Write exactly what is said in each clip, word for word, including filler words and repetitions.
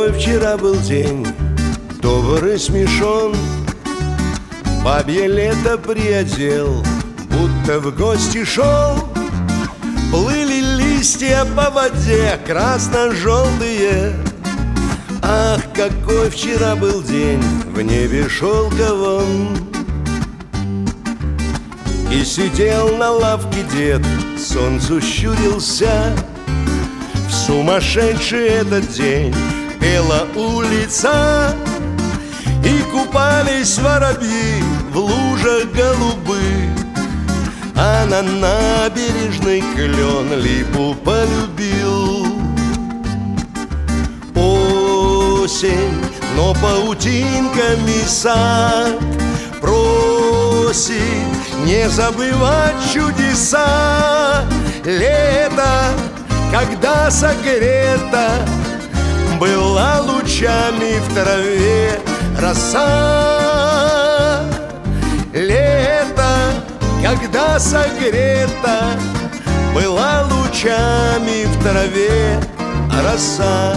какой вчера был день, добрый, смешон. Бабье лето приодел, будто в гости шел. Плыли листья по воде, красно-желтые. Ах, какой вчера был день, в небе шелковом. И сидел на лавке дед, солнцу щурился. В сумасшедший этот день пела улица, и купались воробьи в лужах голубых. А на набережной клен липу полюбил. Осень, но паутинками сад просит не забывать чудеса. Лето, когда согрето, была лучами в траве роса. Лето, когда согрето, была лучами в траве роса.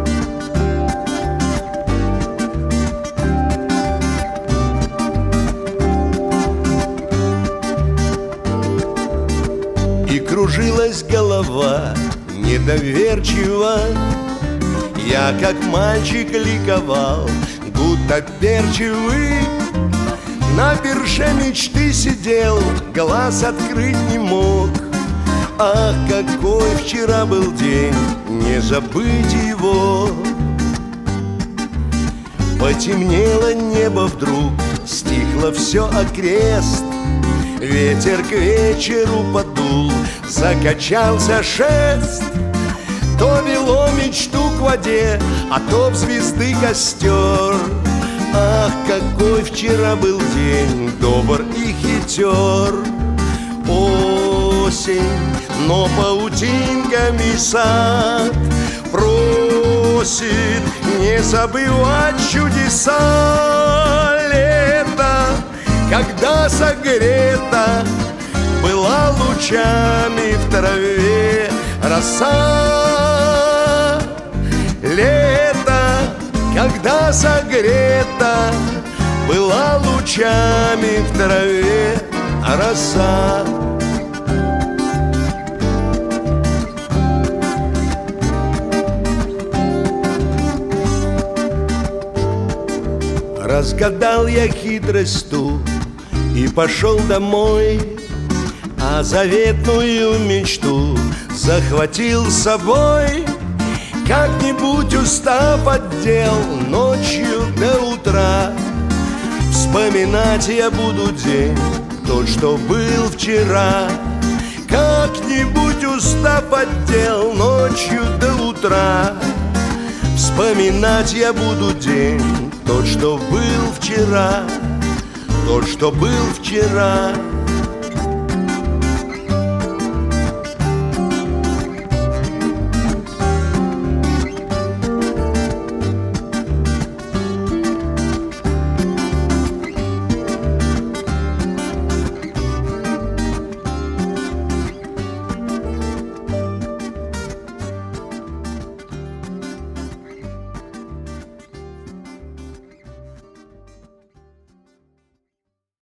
И кружилась голова недоверчиво. Я, как мальчик, ликовал, гуттаперчивый. На перше мечты сидел, глаз открыть не мог. Ах, какой вчера был день, не забыть его. Потемнело небо вдруг, стихло все окрест. Ветер к вечеру подул, закачался шест. То вело мечту к воде, а то в звезды костер. Ах, какой вчера был день, добр и хитер. Осень, но паутинками сад просит не забывать чудеса. Лето, когда согрето, была лучами в траве роса. Лето, когда согрето, была лучами в траве роса. Разгадал я хитрость ту и пошел домой, а заветную мечту захватил с собой. Как-нибудь устав от дел, ночью до утра вспоминать я буду день, тот, что был вчера. Как-нибудь устав от дел, ночью до утра вспоминать я буду день, тот, что был вчера, тот, что был вчера.